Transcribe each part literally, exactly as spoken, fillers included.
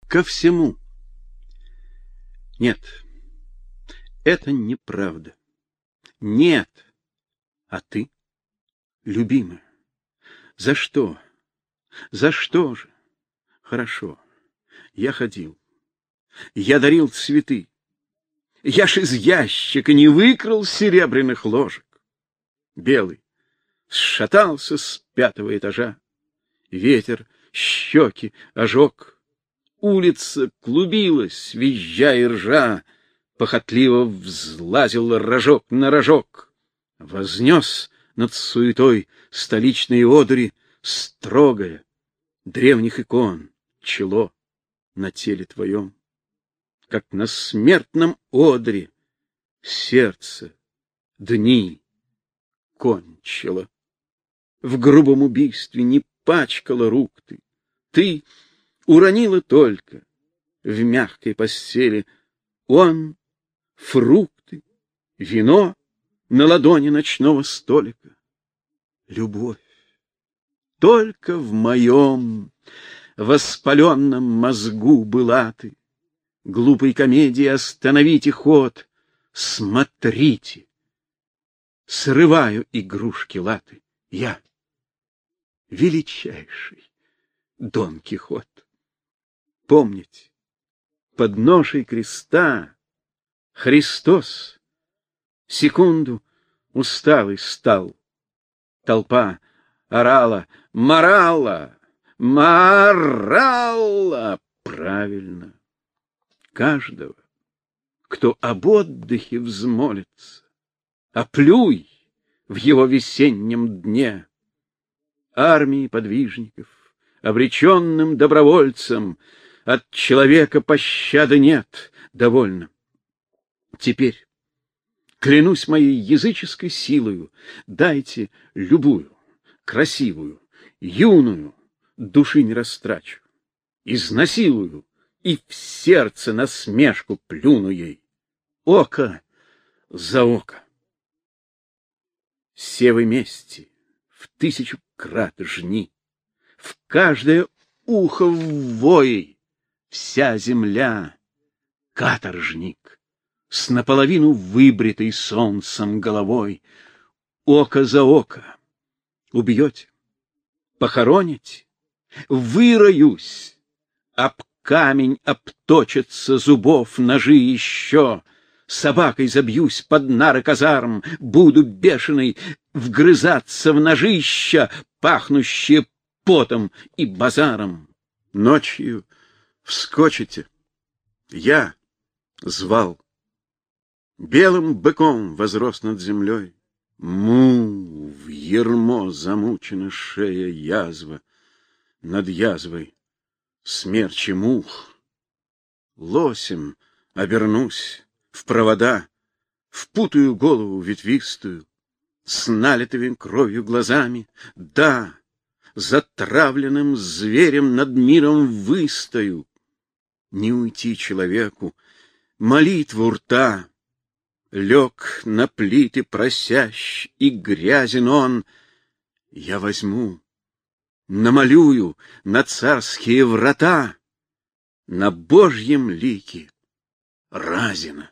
ко всему. Нет, это неправда. Нет. А ты, любимая, за что? За что же? Хорошо. Я ходил. Я дарил цветы. Я ж из ящика не выкрал серебряных ложек. Белый сшатался с пятого этажа. Ветер щеки ожег. Улица клубилась, визжа и ржа. Похотливо взлазил рожок на рожок. Вознес над суетой столичные одури строгое древних икон чело на теле твоем. Как на смертном одре сердце дни кончило. В грубом убийстве не пачкала рук ты. Ты уронила только в мягкой постели он фрукты, вино на ладони ночного столика. Любовь только в моем воспаленном мозгу была ты. Глупой комедии остановите ход. Смотрите, срываю игрушки латы. Я величайший Дон Кихот. Помните, под ношей креста Христос секунду усталый стал. Толпа орала: «Моралла! Моралла!» Правильно. Каждого, кто об отдыхе взмолится, оплюй в его весеннем дне. Армии подвижников, обреченным добровольцам, от человека пощады нет. Довольно. Теперь, клянусь моей языческой силою, дайте любую, красивую, юную, души не растрачу, изнасилую и в сердце насмешку плюну ей. Око за око. Севы мести в тысячу крат жни, в каждое ухо ввой, вся земля каторжник с наполовину выбритой солнцем головой. Око за око. Убьете, похороните, выроюсь, об камень обточатся зубов ножи еще. Собакой забьюсь под нары казарм, буду бешеный вгрызаться в ножища, пахнущие потом и базаром. Ночью вскочите, я звал, белым быком возрос над землей. Му, в ярмо замучена шея язва, над язвой смерчи мух. Лосем обернусь в провода, впутаю голову ветвистую, с налитыми кровью глазами. Да, затравленным зверем над миром выстою. Не уйти человеку, молитву рта. Лег на плиты просящ, и грязен он. Я возьму, намалюю на царские врата, на Божьем лике Разина.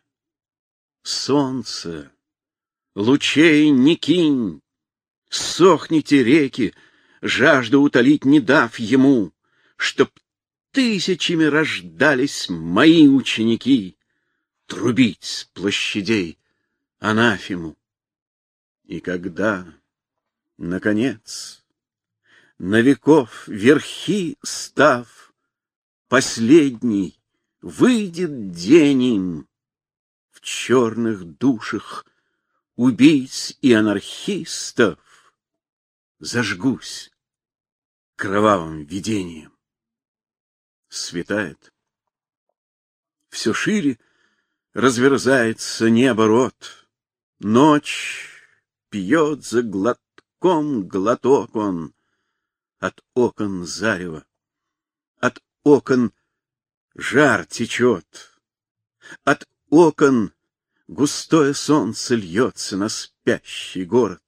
Солнце, лучей не кинь, сохните реки, жажду утолить не дав ему, чтоб тысячами рождались мои ученики, трубить с площадей анафему. И когда, наконец, на веков верхи став, последний выйдет день им, в черных душах убийц и анархистов зажгусь кровавым видением. Светает. Все шире разверзается небо рот. Ночь пьет за глотком глоток он. От окон зарево, от окон жар течет, от окон густое солнце льется на спящий город.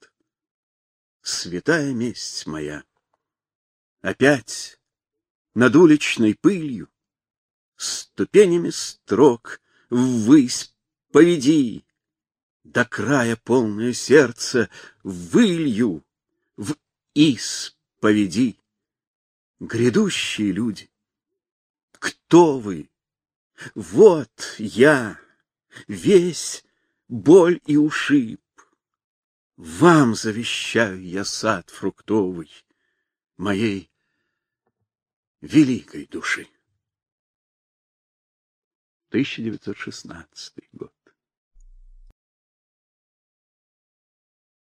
Святая месть моя, опять над уличной пылью ступенями строк ввысь поведи, до края полное сердце вылью в исповеди. Грядущие люди, кто вы? Вот я, весь боль и ушиб. Вам завещаю я сад фруктовый моей великой души. тысяча девятьсот шестнадцатый год.